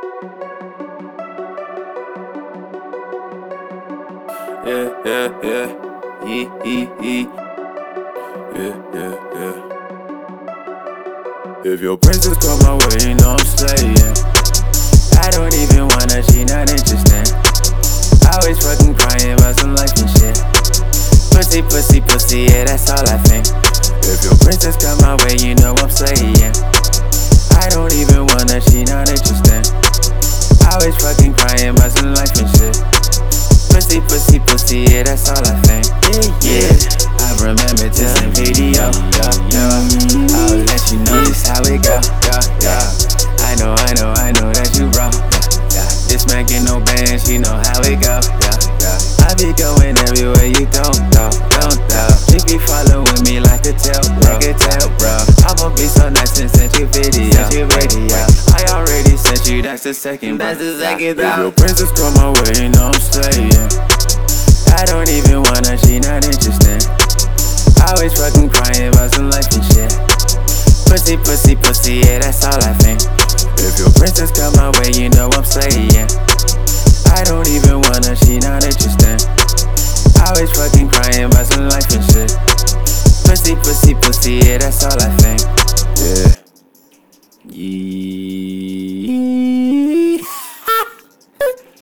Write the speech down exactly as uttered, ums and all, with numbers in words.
Yeah, yeah, yeah. E, e, e. Yeah, yeah, yeah. If your princess come my way, you know I'm slaying. I don't even wanna, she not interesting. Always fucking crying about some life and shit. Pussy, pussy, pussy, yeah, that's all I think. If your princess come my way, you know I'm slaying. I don't even wanna, she not interesting. Always fucking crying about some life and shit. Pussy, pussy, pussy, yeah, that's all I think. Yeah, yeah. I remember this in video. Yeah, yeah. I'll let you know this how it go. Yeah, yeah. I know, I know, I know that you wrong. Yeah, yeah. This man get no bands, you know how it go. Yeah, yeah. I be going everywhere you don't go, don't go. She be following me like a tail, bro, like a tail, bro. I'ma be so nice and send you video, send you video. I already sent you, that's the second, that's the second. If your princess come my way, you know I'm staying. I don't even wanna, she not interesting. Always fucking crying about some life and shit. Pussy, pussy, pussy, yeah, that's all I think. If your princess come my way, you know I'm slaying. I don't even wanna, she not interesting. Always fucking crying about some life and shit. Pussy, pussy, pussy, yeah, that's all I think. Yeah. Yeah.